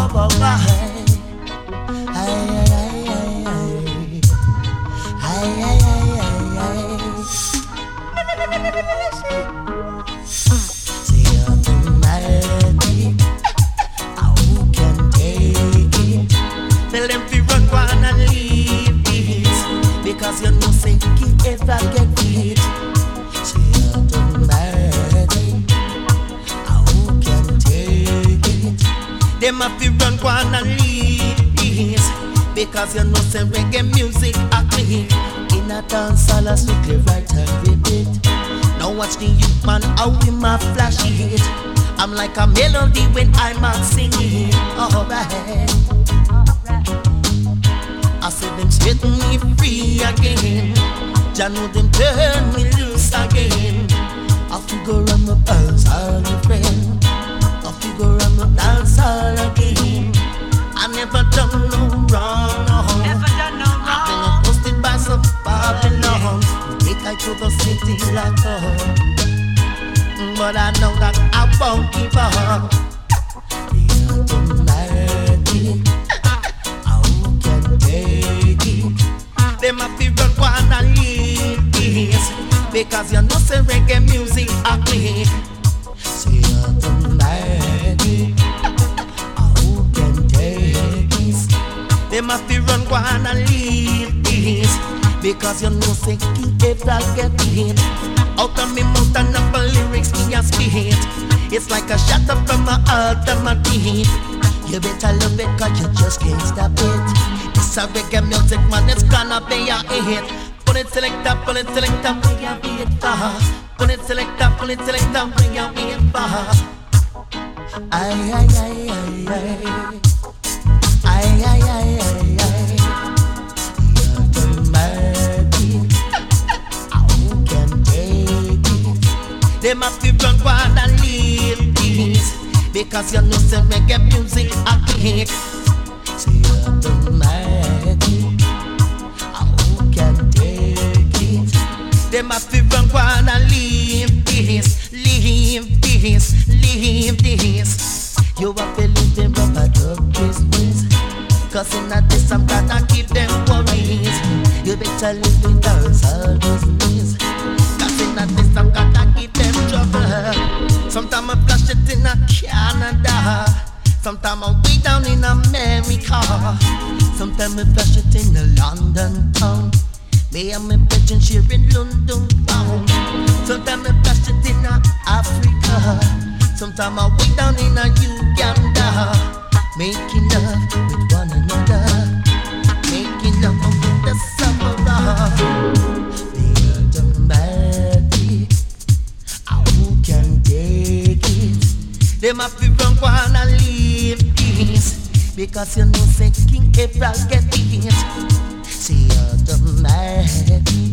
Because you know say he ever get it. Say automatic, who can take it? Them have to run one and leave this. Because you know say reggae music a clean. In a dance all a strictly right and repeat. Now watch the youth man how we ma flash it. I'm like a melody when I'm a singing. Alright, I said them setting me free again. Jah know them turn me loose again. I figure on my pulse all my friend. I figure on my dance all again. I never done no wrong, no. Never done no wrong. I've been posted by some Babylon. Take I to the city like home. But I know that I won't give up. The automatic, who can take it? Them have to run one and leave this. Because you know say reggae music a clean. Say automatic, who can take this? Them have to run one and leave this. Because you know say king ever get it. Out of me mouth and up the lyrics me a spit. It's like a shot up from my heart and my teeth. You better love it cause you just can't stop it. It's a reggae music man, it's gonna be a hit. Put it selector, bring your beat far. Put it selector, bring your beat far. Ay, ay, ay, ay, ay. Ay, ay, ay, ay, ay. You're the magic. Who can take it? Them have to run one and leave this. Because you know say reggae music a kick. Say you're the magic. Who can take it? Them have to run one and leave this. Leave this, leave this. You have to leave them rubber dub business. Cause in a this I'm gonna keep them worries. You better leave the girls all business. Cause in a this I'm gonna keep them trouble. Sometimes I flash it in a Canada. Sometimes I way down in America. Sometimes I flash it in a London town. Me and my pigeon share in London town. Sometimes I flash it in Africa. Sometimes I way down in Uganda. Making love with one another. Making love with the summer. The automatic, who can take it? Them have to run one and leave this. Because you know say king ever get it. See automatic.